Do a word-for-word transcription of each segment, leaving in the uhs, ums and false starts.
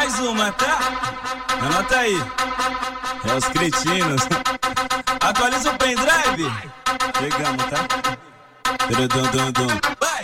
Mais uma, tá? Anota aí. É os cretinos. Atualiza o pendrive. Chegamos, tá? Vai!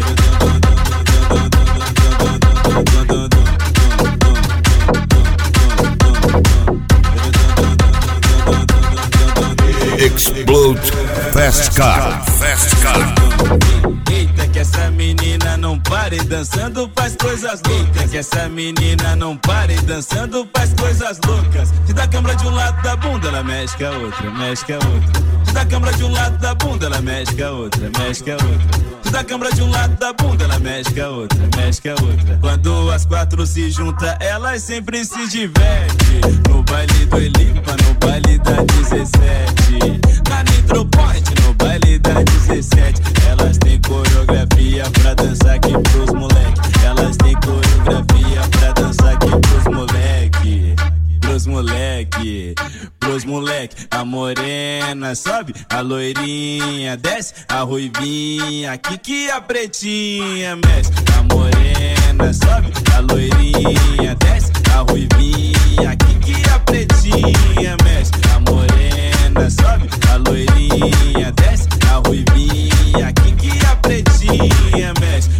Explode Fast Car. Fast Car. Eita, que essa menina não pare dançando, faz coisas loucas. Que essa menina não pare dançando, faz coisas loucas. Te dá câmera de um lado da bunda, ela mexe com a outra, mexe com a outra. Te dá câmera de um lado da bunda, ela mexe com a outra, mexe com a outra. Te dá câmera de um lado da bunda, ela mexe com a outra, mexe com a outra. Quando as quatro se juntam, elas sempre se divertem. No baile do Elipa, no baile da dezessete. Na Nitro Point, no baile da dezessete. Elas têm coreografia pra dançar aqui pros moleque. Elas têm coreografia pra dançar aqui pros moleque. Pros moleque, pros moleque. A morena sobe, a loirinha desce, a ruivinha, aqui que a pretinha mexe. A morena sobe, a loirinha desce, a ruivinha, aqui que a pretinha mexe. A morena sobe, a loirinha desce, a ruivinha, aqui que a pretinha mexe.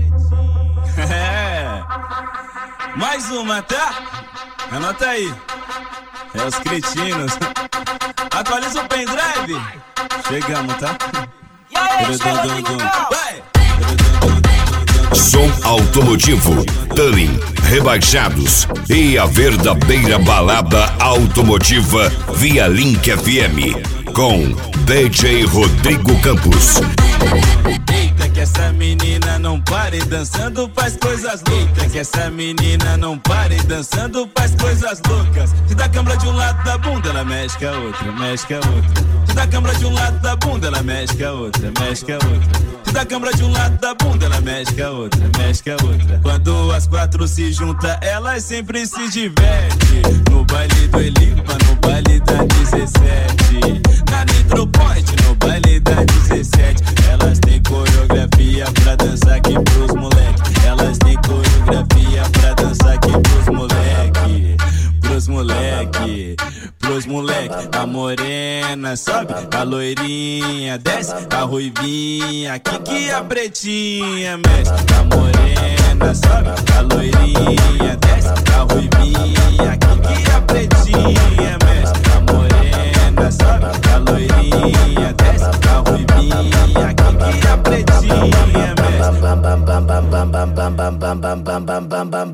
É. Mais uma, tá? Anota aí. É os cretinos. Atualiza o pendrive. Chegamos, tá? E aí, chega, vai! Som automotivo, tuning, rebaixados e a verdadeira balada automotiva via Link F M com D J Rodrigo Campos. Eita, que essa menina não pare dançando, faz coisas loucas. Que essa menina não pare dançando, faz coisas loucas. Te dá câmera de um lado da bunda, ela mexe com a outra, mexe com a outra. Te dá câmera de um lado da bunda, ela mexe com a outra, mexe com a outra. Te dá câmera de um lado da bunda, ela mexe com a outra, mexe com a outra. Quando as quatro se juntam, elas sempre se divertem. No baile do Elipa, no baile da dezessete. Na Nitro Point, no baile da dezessete. Elas têm coreografia pra dançar aqui pros moleque. Elas têm coreografia pra dançar aqui pros moleque. Pros moleque, pros moleque. A morena sobe, a loirinha desce, a ruivinha, aqui que a pretinha mexe. A morena sobe, a loirinha desce, a ruivinha, aqui que a pretinha mexe. A morena sobe, a loirinha desce, a ruivinha, aqui que a pretinha mexe.